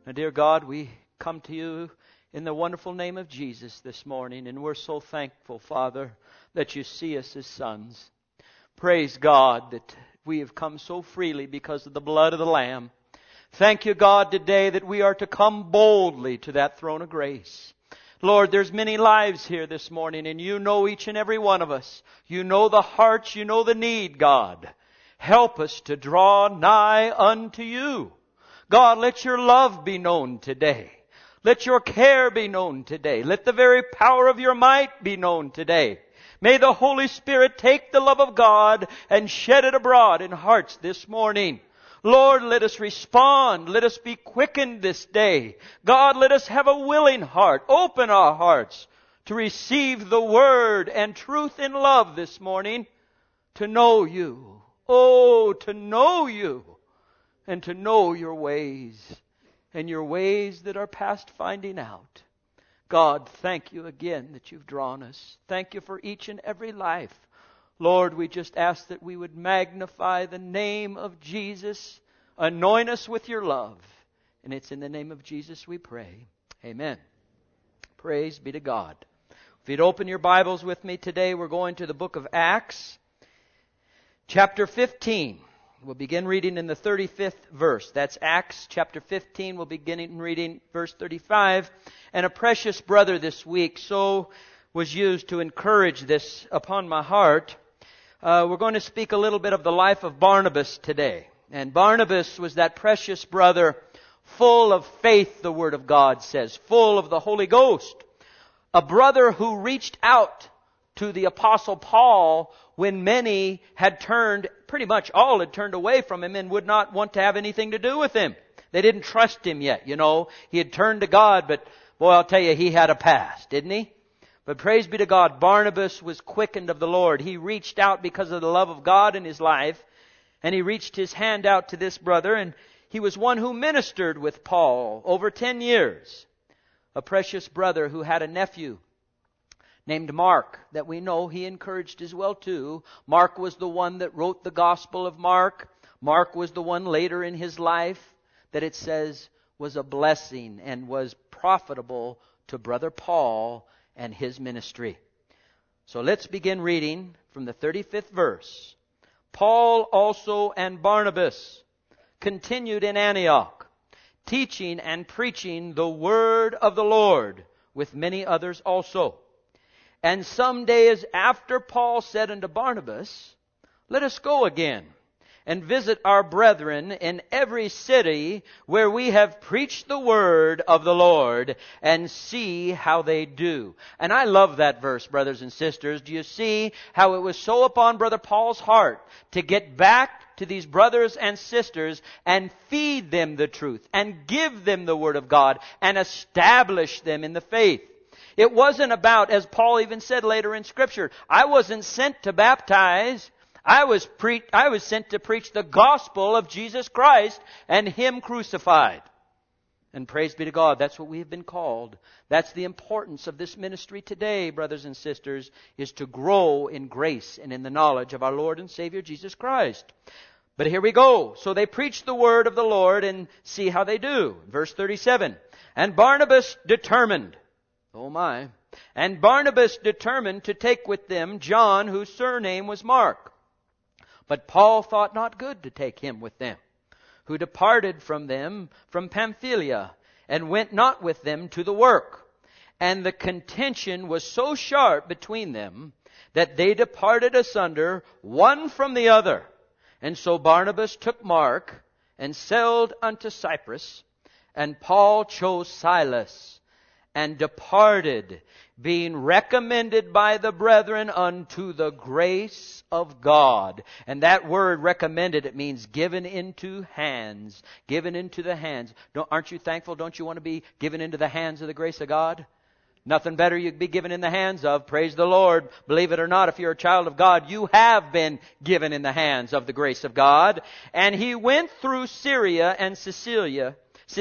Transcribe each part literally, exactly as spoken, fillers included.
Now, dear God, we come to you in the wonderful name of Jesus this morning, and we're so thankful, Father, that you see us as sons. Praise God that we have come so freely because of the blood of the Lamb. Thank you, God, today that we are to come boldly to that throne of grace. Lord, there's many lives here this morning, and you know each and every one of us. You know the hearts, you know the need, God. Help us to draw nigh unto you. God, let your love be known today. Let your care be known today. Let the very power of your might be known today. May the Holy Spirit take the love of God and shed it abroad in hearts this morning. Lord, let us respond. Let us be quickened this day. God, let us have a willing heart. Open our hearts to receive the word and truth in love this morning. To know you. Oh, to know you. And to know your ways. And your ways that are past finding out. God, thank you again that you've drawn us. Thank you for each and every life. Lord, we just ask that we would magnify the name of Jesus. Anoint us with your love. And it's in the name of Jesus we pray. Amen. Praise be to God. If you'd open your Bibles with me today, we're going to the book of Acts, chapter fifteen. We'll begin reading in the thirty-fifth verse. That's Acts chapter fifteen. We'll begin reading verse thirty-five. And a precious brother this week so was used to encourage this upon my heart. Uh, we're going to speak a little bit of the life of Barnabas today. And Barnabas was that precious brother full of faith, the Word of God says, full of the Holy Ghost. A brother who reached out to the Apostle Paul when many had turned, pretty much all had turned away from him and would not want to have anything to do with him. They didn't trust him yet, you know. He had turned to God, but boy, I'll tell you, he had a past, didn't he? But praise be to God, Barnabas was quickened of the Lord. He reached out because of the love of God in his life, and he reached his hand out to this brother, and he was one who ministered with Paul over ten years. A precious brother who had a nephew named Mark, that we know he encouraged as well too. Mark was the one that wrote the Gospel of Mark. Mark was the one later in his life that it says was a blessing and was profitable to Brother Paul and his ministry. So let's begin reading from the thirty-fifth verse. Paul also and Barnabas continued in Antioch, teaching and preaching the word of the Lord with many others also. And some days after Paul said unto Barnabas, let us go again and visit our brethren in every city where we have preached the word of the Lord, and see how they do. And I love that verse, brothers and sisters. Do you see how it was so upon Brother Paul's heart to get back to these brothers and sisters and feed them the truth and give them the word of God and establish them in the faith? It wasn't about, as Paul even said later in Scripture, I wasn't sent to baptize. I was pre- I was sent to preach the gospel of Jesus Christ and Him crucified. And praise be to God, that's what we have been called. That's the importance of this ministry today, brothers and sisters, is to grow in grace and in the knowledge of our Lord and Savior Jesus Christ. But here we go. So they preach the word of the Lord and see how they do. Verse thirty-seven. And Barnabas determined, oh my, and Barnabas determined to take with them John, whose surname was Mark. But Paul thought not good to take him with them, who departed from them from Pamphylia, and went not with them to the work. And the contention was so sharp between them, that they departed asunder one from the other. And so Barnabas took Mark, and sailed unto Cyprus, and Paul chose Silas, and departed, being recommended by the brethren unto the grace of God. And that word recommended, it means given into hands. Given into the hands. Don't, aren't you thankful? Don't you want to be given into the hands of the grace of God? Nothing better you'd be given in the hands of. Praise the Lord. Believe it or not, if you're a child of God, you have been given in the hands of the grace of God. And he went through Syria and Cilicia,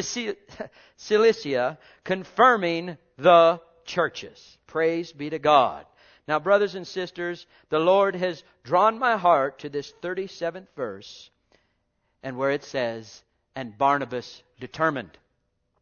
Cilicia, confirming the churches. Praise be to God. Now, brothers and sisters, the Lord has drawn my heart to this thirty-seventh verse, and where it says, and Barnabas determined.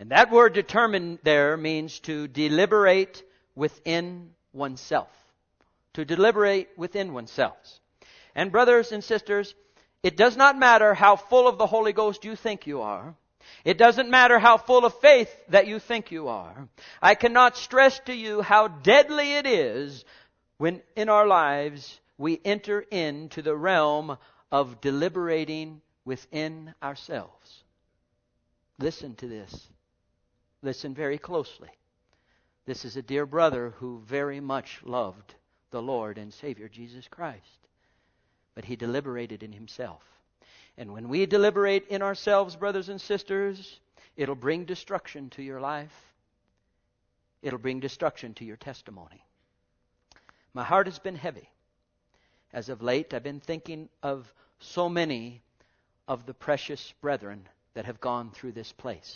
And that word determine there means to deliberate within oneself. To deliberate within oneself. And brothers and sisters, it does not matter how full of the Holy Ghost you think you are. It doesn't matter how full of faith that you think you are. I cannot stress to you how deadly it is when in our lives we enter into the realm of deliberating within ourselves. Listen to this. Listen very closely. This is a dear brother who very much loved the Lord and Savior Jesus Christ. But he deliberated in himself. And when we deliberate in ourselves, brothers and sisters, it'll bring destruction to your life. It'll bring destruction to your testimony. My heart has been heavy. As of late, I've been thinking of so many of the precious brethren that have gone through this place.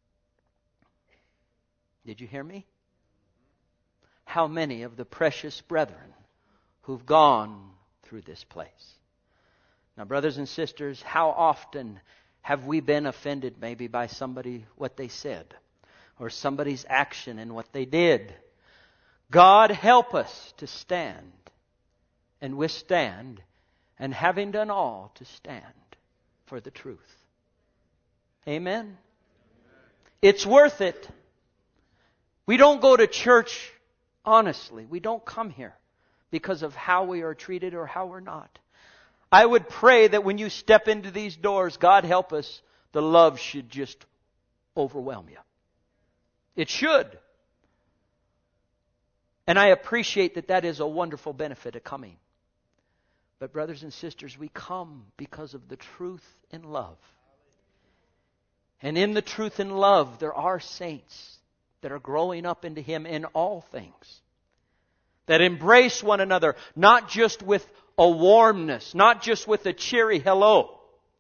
Did you hear me? How many of the precious brethren who've gone through this place. Now, brothers and sisters, how often have we been offended maybe by somebody, what they said, or somebody's action and what they did? God help us to stand and withstand, and having done all, to stand for the truth. Amen? It's worth it. We don't go to church honestly. We don't come here because of how we are treated or how we're not. I would pray that when you step into these doors, God help us, the love should just overwhelm you. It should. And I appreciate that that is a wonderful benefit of coming. But brothers and sisters, we come because of the truth and love. And in the truth and love, there are saints that are growing up into Him in all things. That embrace one another, not just with a warmness, not just with a cheery hello,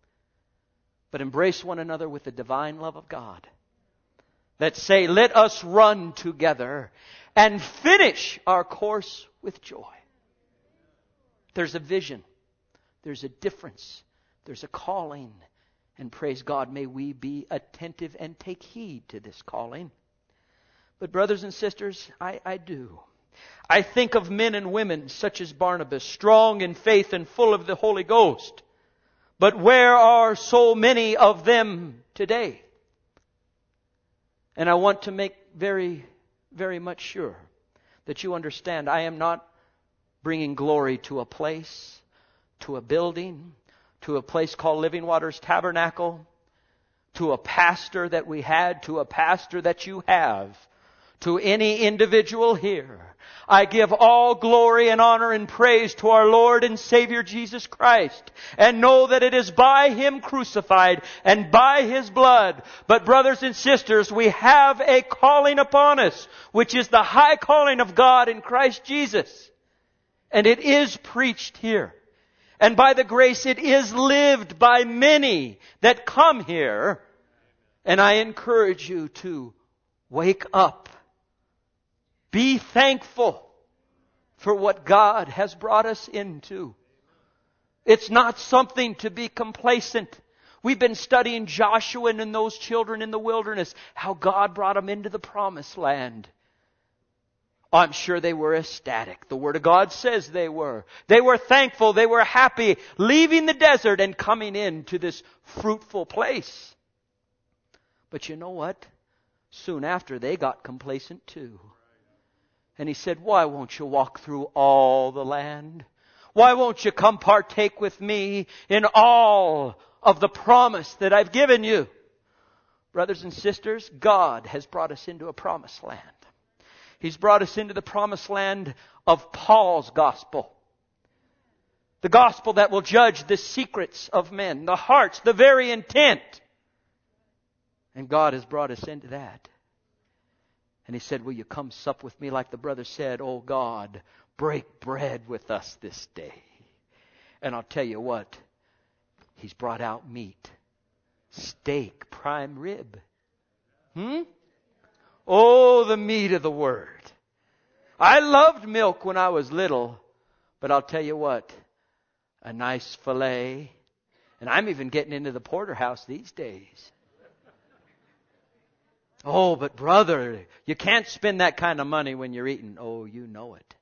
but embrace one another with the divine love of God. That say, let us run together and finish our course with joy. There's a vision. There's a difference. There's a calling. And praise God, may we be attentive and take heed to this calling. But brothers and sisters, I, I do. I think of men and women such as Barnabas, strong in faith and full of the Holy Ghost. But where are so many of them today? And I want to make very, very much sure that you understand I am not bringing glory to a place, to a building, to a place called Living Waters Tabernacle, to a pastor that we had, to a pastor that you have, to any individual here. I give all glory and honor and praise to our Lord and Savior Jesus Christ, and know that it is by Him crucified and by His blood. But brothers and sisters, we have a calling upon us, which is the high calling of God in Christ Jesus. And it is preached here. And by the grace it is lived by many that come here. And I encourage you to wake up. Be thankful for what God has brought us into. It's not something to be complacent. We've been studying Joshua and those children in the wilderness, how God brought them into the promised land. I'm sure they were ecstatic. The Word of God says they were. They were thankful. They were happy, leaving the desert and coming into this fruitful place. But you know what? Soon after, they got complacent too. And He said, why won't you walk through all the land? Why won't you come partake with me in all of the promise that I've given you? Brothers and sisters, God has brought us into a promised land. He's brought us into the promised land of Paul's gospel. The gospel that will judge the secrets of men, the hearts, the very intent. And God has brought us into that. And He said, will you come sup with me, like the brother said, oh God, break bread with us this day. And I'll tell you what, He's brought out meat. Steak, prime rib. Hmm? Oh, the meat of the Word. I loved milk when I was little, but I'll tell you what, a nice filet, and I'm even getting into the porterhouse these days. Oh, but brother, you can't spend that kind of money when you're eating. Oh, you know it.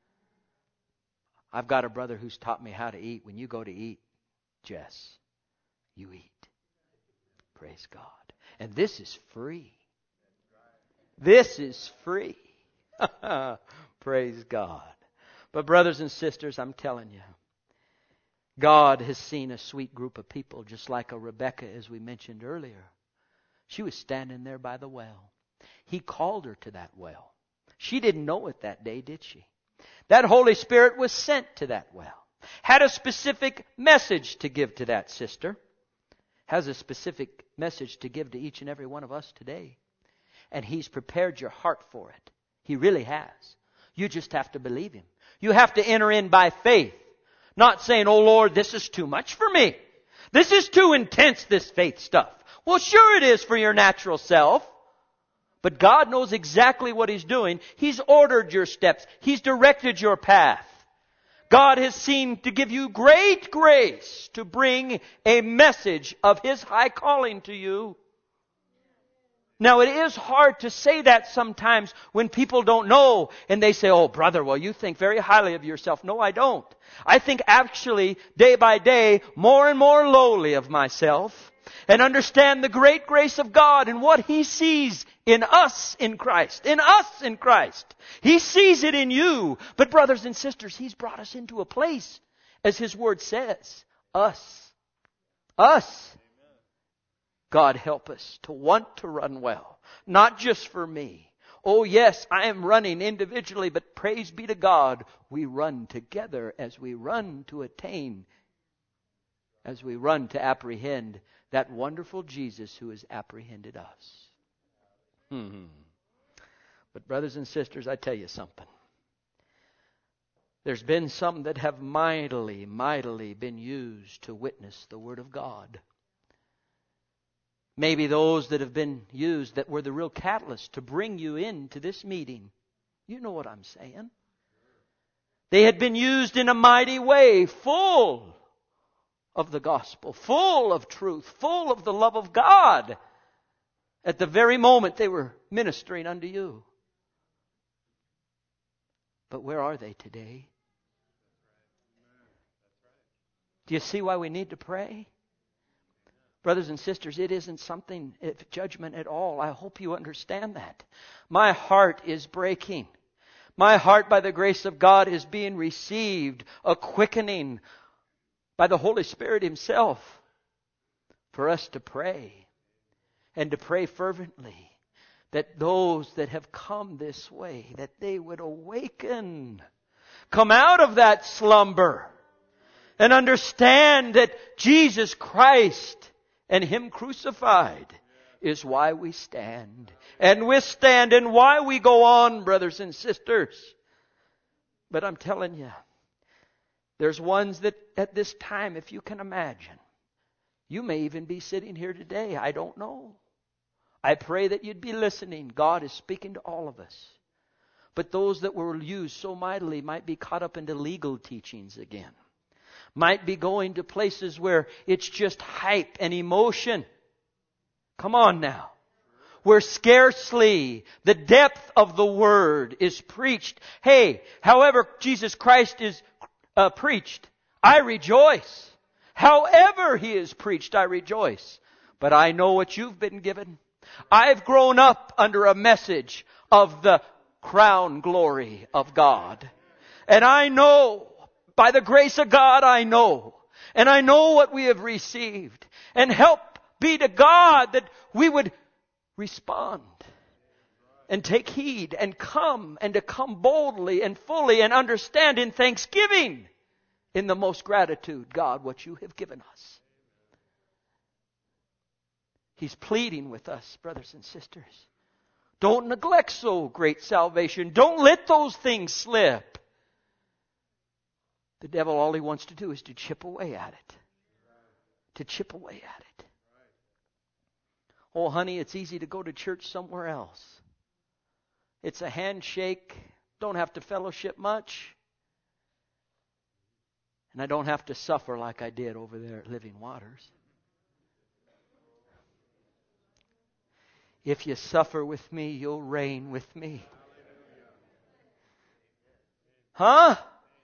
I've got a brother who's taught me how to eat. When you go to eat, Jess, you eat. Praise God. And this is free. This is free. Praise God. But brothers and sisters, I'm telling you, God has seen a sweet group of people, just like a Rebecca, as we mentioned earlier. She was standing there by the well. He called her to that well. She didn't know it that day, did she? That Holy Spirit was sent to that well. Had a specific message to give to that sister. Has a specific message to give to each and every one of us today. And He's prepared your heart for it. He really has. You just have to believe Him. You have to enter in by faith. Not saying, oh Lord, this is too much for me. This is too intense, this faith stuff. Well, sure it is for your natural self. But God knows exactly what He's doing. He's ordered your steps. He's directed your path. God has seen to give you great grace to bring a message of His high calling to you. Now, it is hard to say that sometimes when people don't know and they say, oh, brother, well, you think very highly of yourself. No, I don't. I think actually, day by day, more and more lowly of myself and understand the great grace of God and what He sees in us in Christ. In us in Christ. He sees it in you. But brothers and sisters, He's brought us into a place, as His Word says, us. Us. God help us to want to run well. Not just for me. Oh yes, I am running individually, but praise be to God, we run together as we run to attain, as we run to apprehend that wonderful Jesus who has apprehended us. Hmm. But brothers and sisters, I tell you something. There's been some that have mightily, mightily been used to witness the Word of God. Maybe those that have been used that were the real catalyst to bring you into this meeting. You know what I'm saying. They had been used in a mighty way, full of the gospel, full of truth, full of the love of God at the very moment they were ministering unto you. But where are they today? Do you see why we need to pray? Brothers and sisters, it isn't something of judgment at all. I hope you understand that. My heart is breaking. My heart, by the grace of God, is being received, a quickening by the Holy Spirit Himself for us to pray and to pray fervently that those that have come this way, that they would awaken, come out of that slumber and understand that Jesus Christ and Him crucified is why we stand and withstand and why we go on, brothers and sisters. But I'm telling you, there's ones that at this time, if you can imagine, you may even be sitting here today. I don't know. I pray that you'd be listening. God is speaking to all of us. But those that were used so mightily might be caught up into legal teachings again. Might be going to places where it's just hype and emotion. Come on now. Where scarcely the depth of the Word is preached. Hey, however Jesus Christ is uh, preached, I rejoice. However He is preached, I rejoice. But I know what you've been given. I've grown up under a message of the crown glory of God. And I know, by the grace of God, I know. And I know what we have received. And help be to God that we would respond and take heed and come and to come boldly and fully and understand in thanksgiving in the most gratitude, God, what you have given us. He's pleading with us, brothers and sisters. Don't neglect so great salvation. Don't let those things slip. The devil, all he wants to do is to chip away at it. To chip away at it. Oh, honey, it's easy to go to church somewhere else. It's a handshake. Don't have to fellowship much. And I don't have to suffer like I did over there at Living Waters. If you suffer with me, you'll reign with me. Huh?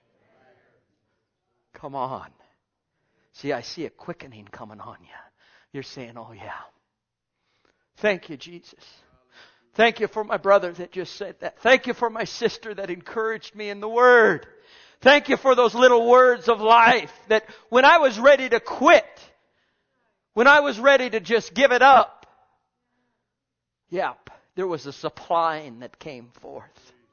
Come on. See, I see a quickening coming on you. You're saying, oh yeah. Thank you, Jesus. Thank you for my brother that just said that. Thank you for my sister that encouraged me in the Word. Thank you for those little words of life that when I was ready to quit, when I was ready to just give it up, yep, there was a supplying that came forth.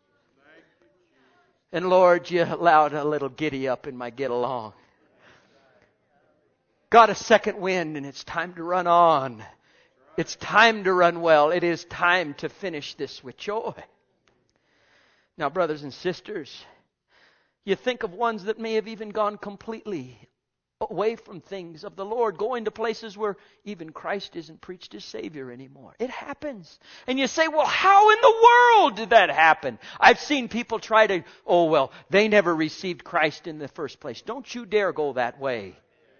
And Lord, you allowed a little giddy up in my get along. Got a second wind and it's time to run on. It's time to run well. It is time to finish this with joy. Now, brothers and sisters, you think of ones that may have even gone completely away from things of the Lord, going to places where even Christ isn't preached as Savior anymore. It happens. And you say, well, how in the world did that happen? I've seen people try to, oh, well, they never received Christ in the first place. Don't you dare go that way.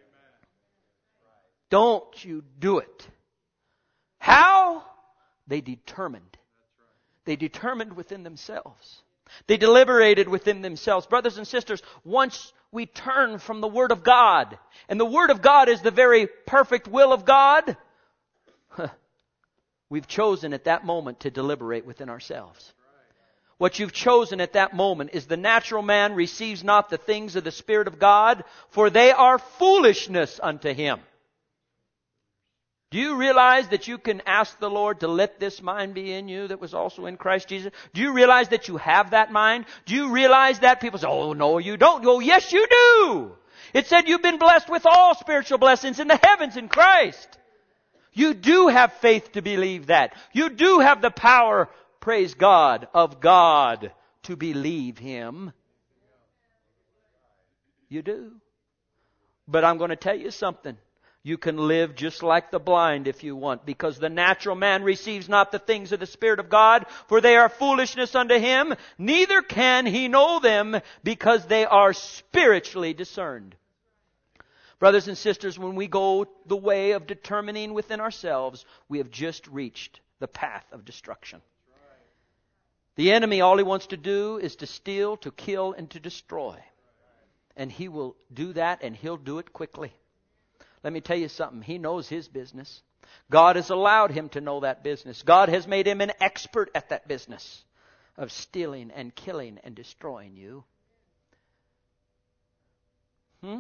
Don't you do it. How? They determined. They determined within themselves. They deliberated within themselves. Brothers and sisters, once we turn from the Word of God, and the Word of God is the very perfect will of God, we've chosen at that moment to deliberate within ourselves. What you've chosen at that moment is the natural man receives not the things of the Spirit of God, for they are foolishness unto him. Do you realize that you can ask the Lord to let this mind be in you that was also in Christ Jesus? Do you realize that you have that mind? Do you realize that? People say, oh, no, you don't. Oh, yes, you do. It said you've been blessed with all spiritual blessings in the heavens in Christ. You do have faith to believe that. You do have the power, praise God, of God to believe Him. You do. But I'm going to tell you something. You can live just like the blind if you want, because the natural man receives not the things of the Spirit of God, for they are foolishness unto him, neither can he know them, because they are spiritually discerned. Brothers and sisters, when we go the way of determining within ourselves, we have just reached the path of destruction. The enemy, all he wants to do is to steal, to kill, and to destroy. And he will do that, and he'll do it quickly. Let me tell you something. He knows his business. God has allowed him to know that business. God has made him an expert at that business of stealing and killing and destroying you. Hmm?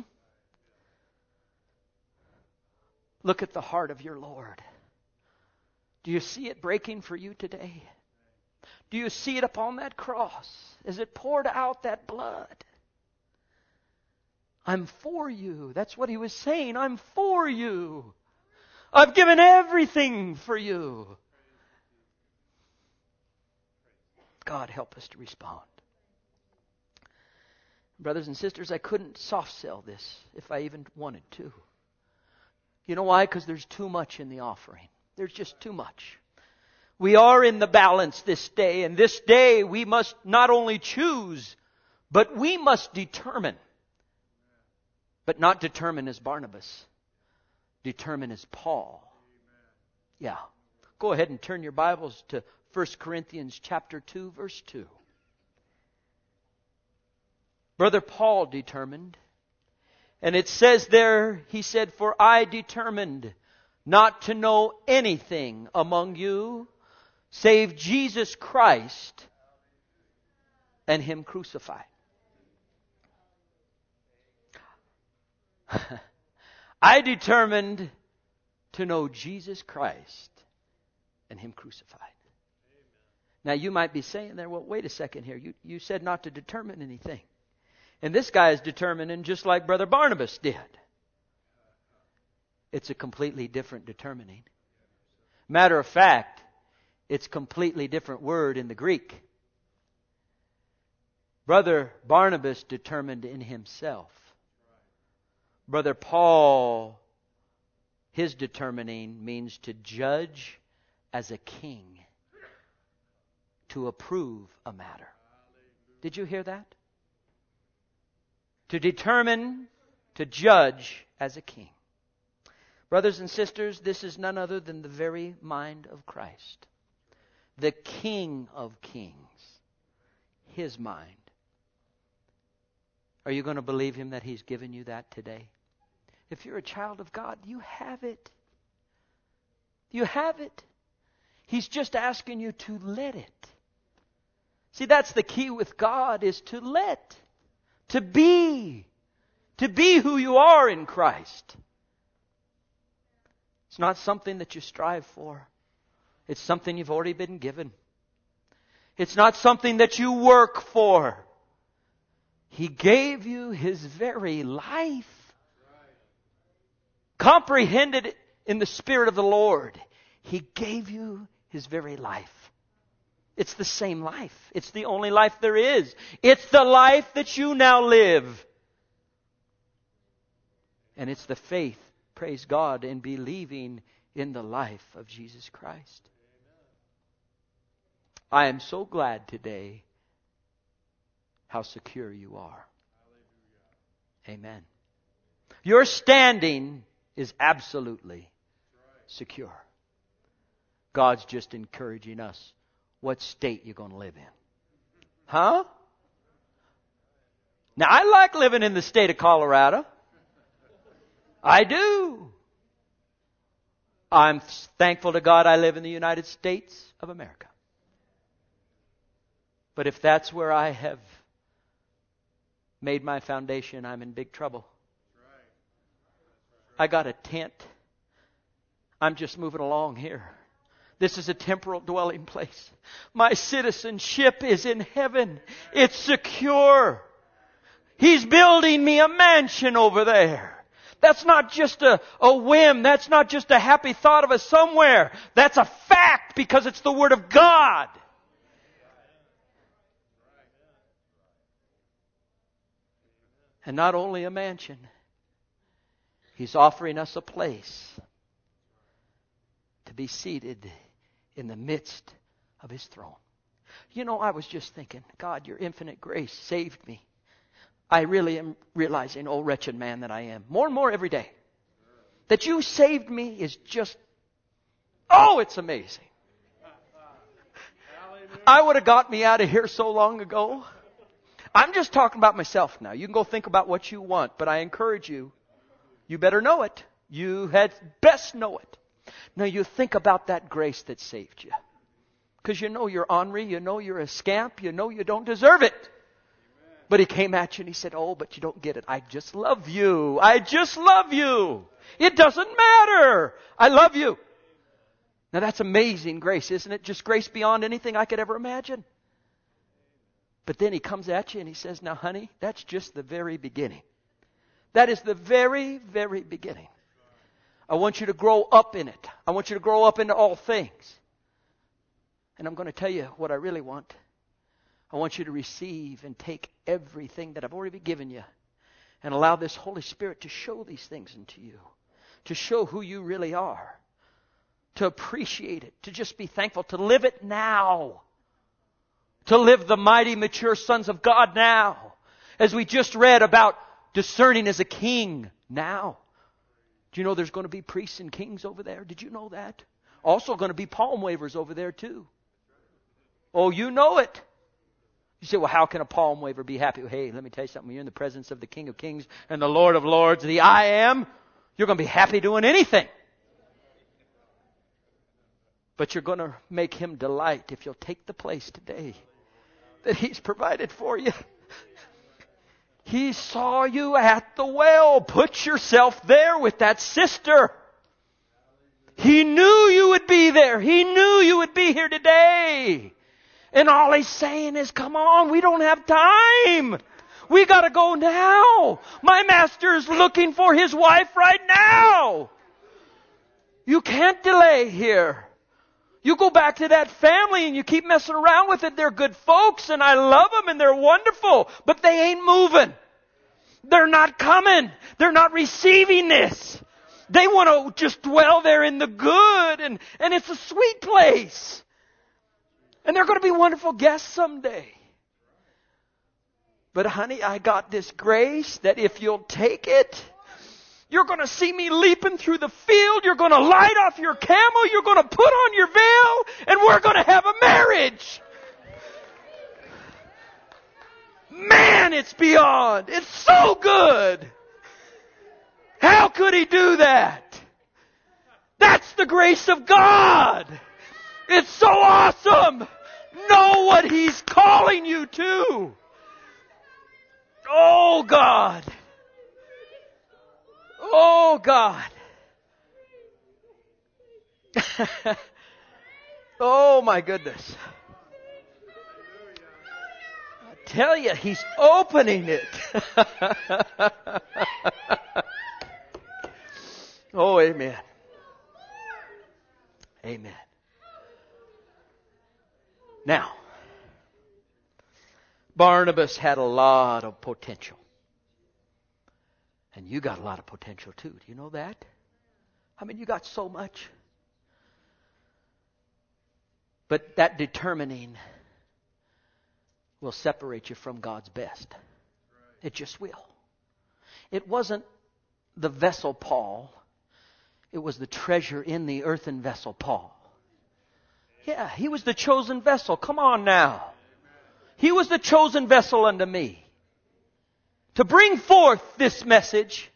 Look at the heart of your Lord. Do you see it breaking for you today? Do you see it upon that cross as it poured out that blood? I'm for you. That's what he was saying. I'm for you. I've given everything for you. God, help us to respond. Brothers and sisters, I couldn't soft sell this if I even wanted to. You know why? Because there's too much in the offering. There's just too much. We are in the balance this day, and this day we must not only choose, but we must determine. But not determine as Barnabas. Determine as Paul. Yeah. Go ahead and turn your Bibles to First Corinthians chapter two, verse two. Brother Paul determined. And it says there, he said, for I determined not to know anything among you save Jesus Christ and Him crucified. I determined to know Jesus Christ and Him crucified. Now you might be saying there, well, wait a second here. You, you said not to determine anything. And this guy is determining just like Brother Barnabas did. It's a completely different determining. Matter of fact, it's a completely different word in the Greek. Brother Barnabas determined in himself. Brother Paul, his determining means to judge as a king, to approve a matter. Did you hear that? To determine, to judge as a king. Brothers and sisters, this is none other than the very mind of Christ. The King of Kings. His mind. Are you going to believe Him that He's given you that today? If you're a child of God, you have it. You have it. He's just asking you to let it. See, that's the key with God, is to let. To be. To be who you are in Christ. It's not something that you strive for. It's something you've already been given. It's not something that you work for. He gave you His very life. Comprehended it in the Spirit of the Lord. He gave you His very life. It's the same life. It's the only life there is. It's the life that you now live. And it's the faith, praise God, in believing in the life of Jesus Christ. I am so glad today how secure you are. Amen. Your standing is absolutely secure. God's just encouraging us. What state you're going to live in? Huh? Now, I like living in the state of Colorado. I do. I'm thankful to God I live in the United States of America. But if that's where I have made my foundation, I'm in big trouble. I got a tent. I'm just moving along here. This is a temporal dwelling place. My citizenship is in heaven. It's secure. He's building me a mansion over there. That's not just a, a whim. That's not just a happy thought of a somewhere. That's a fact because it's the Word of God. And not only a mansion. He's offering us a place to be seated in the midst of His throne. You know, I was just thinking, God, Your infinite grace saved me. I really am realizing, oh wretched man that I am, more and more every day, that You saved me is just, oh, it's amazing. I would have got me out of here so long ago. I'm just talking about myself now. You can go think about what you want, but I encourage you, you better know it. You had best know it. Now you think about that grace that saved you. Because you know you're ornery, you know you're a scamp, you know you don't deserve it. Amen. But He came at you and He said, oh, but you don't get it. I just love you. I just love you. It doesn't matter. I love you. Now that's amazing grace, isn't it? Just grace beyond anything I could ever imagine. But then He comes at you and He says, now honey, that's just the very beginning. That is the very, very beginning. I want you to grow up in it. I want you to grow up into all things. And I'm going to tell you what I really want. I want you to receive and take everything that I've already given you and allow this Holy Spirit to show these things into you, to show who you really are, to appreciate it, to just be thankful, to live it now, to live the mighty, mature sons of God now, as we just read about discerning as a king now. Do you know there's going to be priests and kings over there? Did you know that? Also going to be palm wavers over there too. Oh, you know it. You say, well, how can a palm waver be happy? Hey, let me tell you something. When you're in the presence of the King of Kings and the Lord of Lords, the I Am, you're going to be happy doing anything. But you're going to make Him delight if you'll take the place today that He's provided for you. He saw you at the well. Put yourself there with that sister. He knew you would be there. He knew you would be here today. And all He's saying is, come on, we don't have time. We got to go now. My master is looking for his wife right now. You can't delay here. You go back to that family and you keep messing around with it. They're good folks and I love them and they're wonderful, but they ain't moving. They're not coming. They're not receiving this. They want to just dwell there in the good, and, and it's a sweet place. And they're going to be wonderful guests someday. But honey, I got this grace that if you'll take it, You're going to see me leaping through the field. You're going to light off your camel. You're going to put on your veil. And we're going to have a marriage. Man, it's beyond. It's so good. How could he do that? That's the grace of God. It's so awesome. Know what He's calling you to. Oh, God. Oh, God. Oh, my goodness. I tell you, He's opening it. Oh, amen. Amen. Now, Barnabas had a lot of potential. And you got a lot of potential too. Do you know that? I mean, you got so much. But that determining will separate you from God's best. It just will. It wasn't the vessel Paul. It was the treasure in the earthen vessel Paul. Yeah, he was the chosen vessel. Come on now. He was the chosen vessel unto me to bring forth this message.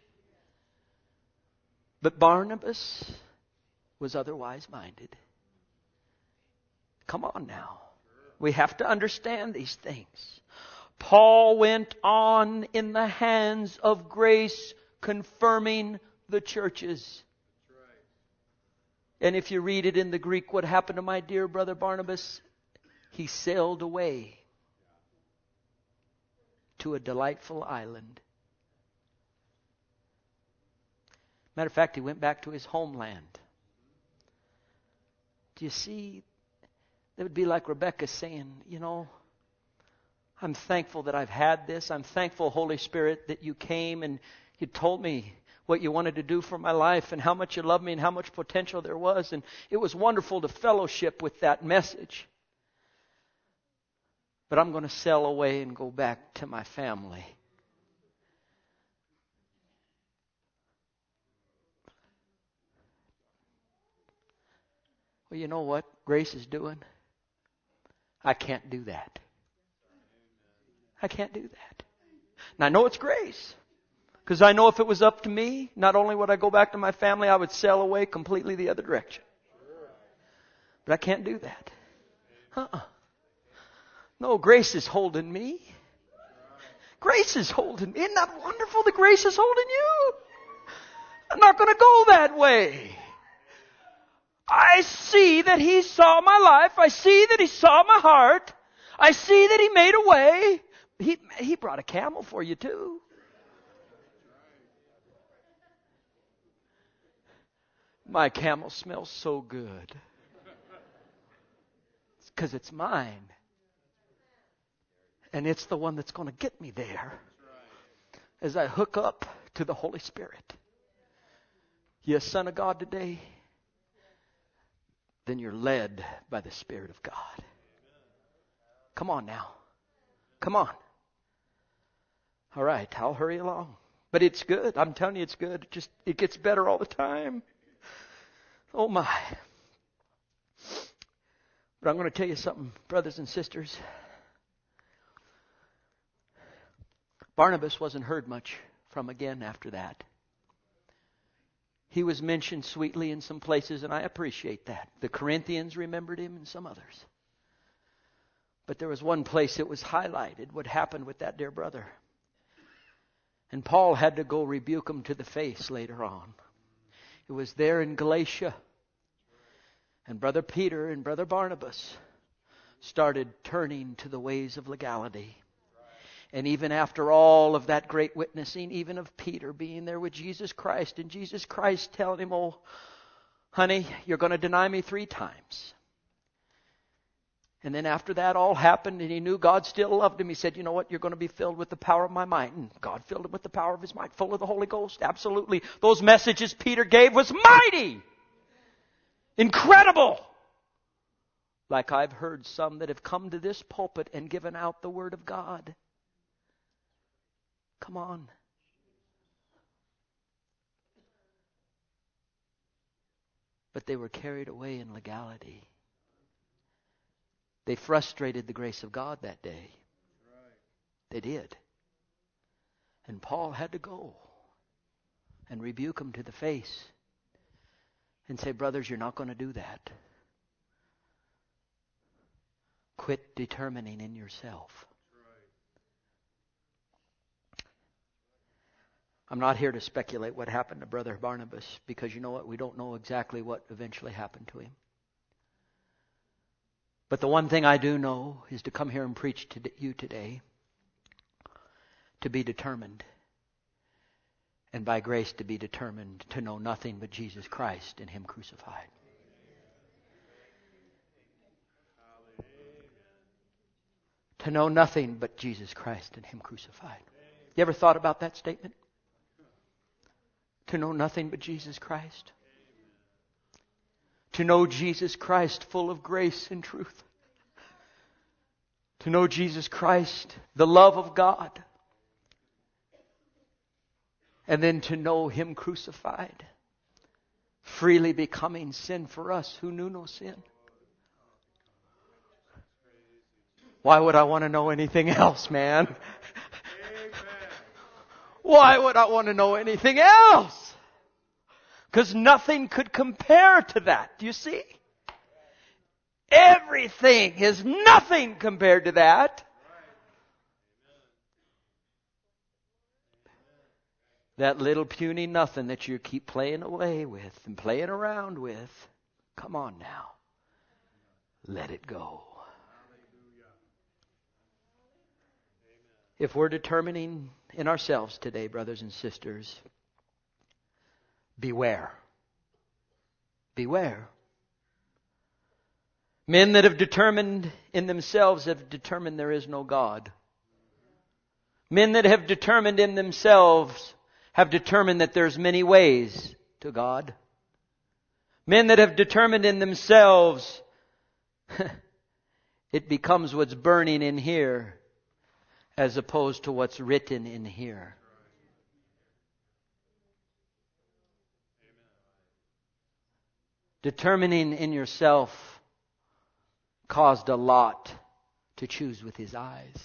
But Barnabas was otherwise minded. Come on now. We have to understand these things. Paul went on in the hands of grace, confirming the churches. And if you read it in the Greek, what happened to my dear brother Barnabas? He sailed away to a delightful island. Matter of fact, he went back to his homeland. Do you see? That would be like Rebecca saying, you know, I'm thankful that I've had this. I'm thankful, Holy Spirit, that you came and you told me what you wanted to do for my life and how much you loved me and how much potential there was. And it was wonderful to fellowship with that message. But I'm going to sail away and go back to my family. Well, you know what grace is doing? I can't do that. I can't do that. And I know it's grace. Because I know if it was up to me, not only would I go back to my family, I would sail away completely the other direction. But I can't do that. Uh-uh. No, grace is holding me. Grace is holding me. Isn't that wonderful that grace is holding you? I'm not going to go that way. I see that He saw my life. I see that He saw my heart. I see that He made a way. He, he brought a camel for you too. My camel smells so good. It's because it's mine. And it's the one that's going to get me there as I hook up to the Holy Spirit. You a son of God today? Then you're led by the Spirit of God. Come on now. Come on. All right, I'll hurry along. But it's good. I'm telling you it's good. It just it gets better all the time. Oh my. But I'm going to tell you something, brothers and sisters. Barnabas wasn't heard much from again after that. He was mentioned sweetly in some places, and I appreciate that. The Corinthians remembered him and some others. But there was one place that was highlighted, what happened with that dear brother. And Paul had to go rebuke him to the face later on. It was there in Galatia. And Brother Peter and Brother Barnabas started turning to the ways of legality. And even after all of that great witnessing, even of Peter being there with Jesus Christ, and Jesus Christ telling him, oh, honey, you're going to deny me three times. And then after that all happened and he knew God still loved him, he said, you know what, you're going to be filled with the power of my might. And God filled him with the power of His might, full of the Holy Ghost. Absolutely. Those messages Peter gave was mighty. Incredible. Like I've heard some that have come to this pulpit and given out the Word of God. Come on. but they were carried away in legality. They frustrated the grace of God that day. They did. And Paul had to go and rebuke them to the face and say, brothers, you're not going to do that. Quit determining in yourself. I'm not here to speculate what happened to Brother Barnabas, because you know what? We don't know exactly what eventually happened to him. But the one thing I do know is to come here and preach to you today, to be determined, and by grace to be determined to know nothing but Jesus Christ and Him crucified. To know nothing but Jesus Christ and Him crucified. You ever thought about that statement? To know nothing but Jesus Christ. To know Jesus Christ full of grace and truth. To know Jesus Christ, the love of God. And then to know Him crucified, freely becoming sin for us who knew no sin. Why would I want to know anything else, man? Why would I want to know anything else? Because nothing could compare to that. Do you see? Everything is nothing compared to that. That little puny nothing that you keep playing away with and playing around with. Come on now. Let it go. If we're determining in ourselves today, brothers and sisters, beware. Beware. Men that have determined in themselves have determined there is no God. Men that have determined in themselves have determined that there's many ways to God. Men that have determined in themselves it becomes what's burning in here as opposed to what's written in here. Determining in yourself caused a Lot to choose with his eyes.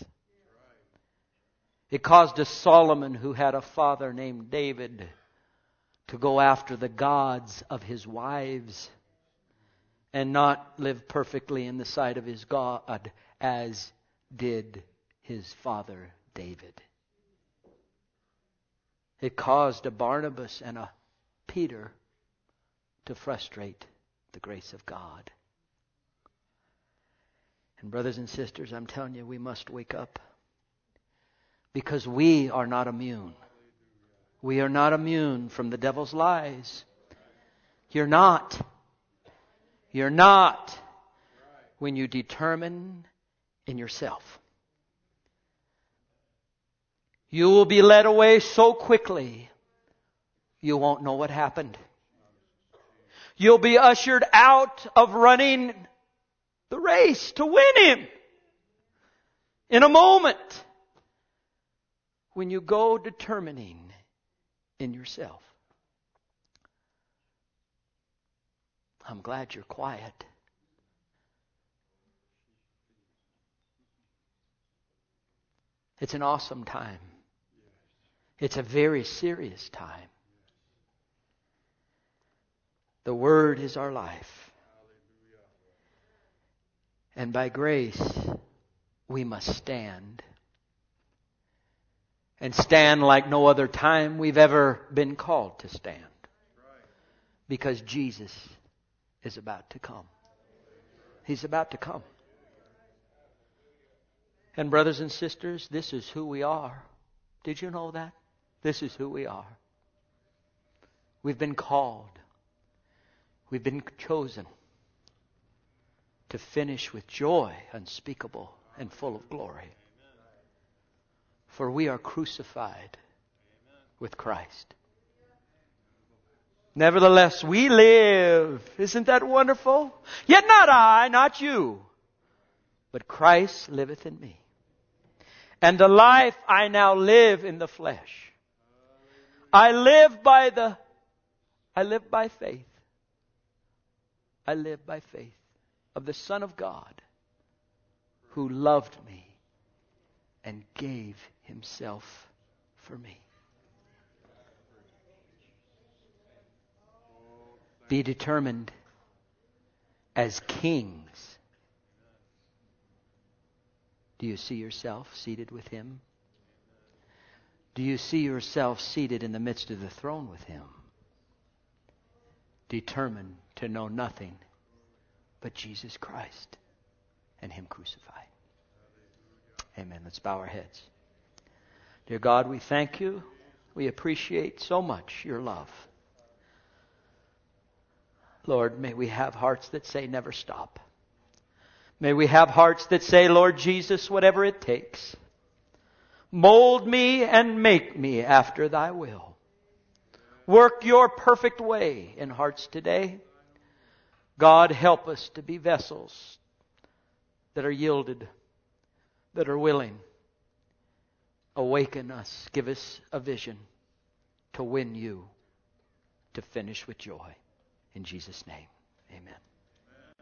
It caused a Solomon who had a father named David to go after the gods of his wives and not live perfectly in the sight of his God as did his father David. It caused a Barnabas and a Peter to frustrate the grace of God. And brothers and sisters, I'm telling you, we must wake up. Because we are not immune. We are not immune from the devil's lies. You're not. You're not when you determine in yourself. You will be led away so quickly, you won't know what happened. You'll be ushered out of running the race to win Him in a moment. When you go determining in yourself. I'm glad you're quiet. It's an awesome time. It's a very serious time. The Word is our life. And by grace, we must stand. And stand like no other time we've ever been called to stand. Because Jesus is about to come. He's about to come. And brothers and sisters, this is who we are. Did you know that? This is who we are. We've been called. We've been chosen to finish with joy unspeakable and full of glory. For we are crucified with Christ. Nevertheless, we live. Isn't that wonderful? Yet not I, not you, but Christ liveth in me. And the life I now live in the flesh, I live by the, I live by faith I live by faith of the Son of God who loved me and gave himself for me. Be determined as kings. Do you see yourself seated with him? Do you see yourself seated in the midst of the throne with him? Determined to know nothing but Jesus Christ and him crucified. Amen. Let's bow our heads. Dear God, we thank you. We appreciate so much your love. Lord, may we have hearts that say never stop. May we have hearts that say, Lord Jesus, whatever it takes, mold me and make me after thy will. Work your perfect way in hearts today. God, help us to be vessels that are yielded, that are willing. Awaken us. Give us a vision to win you, to finish with joy. In Jesus' name, amen.